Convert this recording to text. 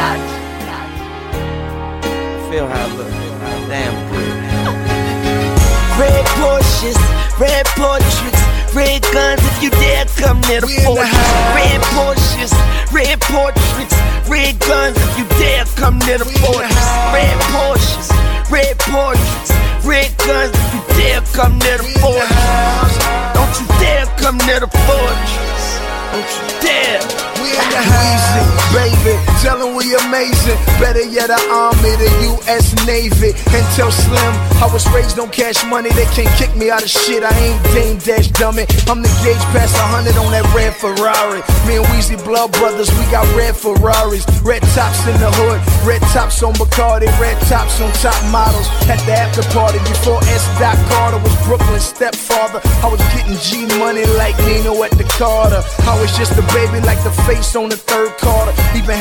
Feel how I look. Damn good. Red Porsches, red portraits, red guns if you dare come near the fortress. Red Porsches, red portraits, red guns if you dare come near the fortress. Red Porsches, red portraits, red guns if you dare come near the fortress. Don't you dare come near the fortress. Don't you dare. We in the Weezy, baby, tell them we amazing. Better yet, the Army, the U.S. Navy. And tell Slim, I was raised on cash money. They can't kick me out of shit. I ain't Dame Dash dummy. I'm the gauge past 100 on that red Ferrari. Me and Weezy blood brothers, we got red Ferraris. Red tops in the hood, red tops on Bacardi, red tops on top models. At the after party before S. Doc Carter was Brooklyn's stepfather. I was getting G money like Nino at the Carter. I was just a baby like the face on the third quarter. Even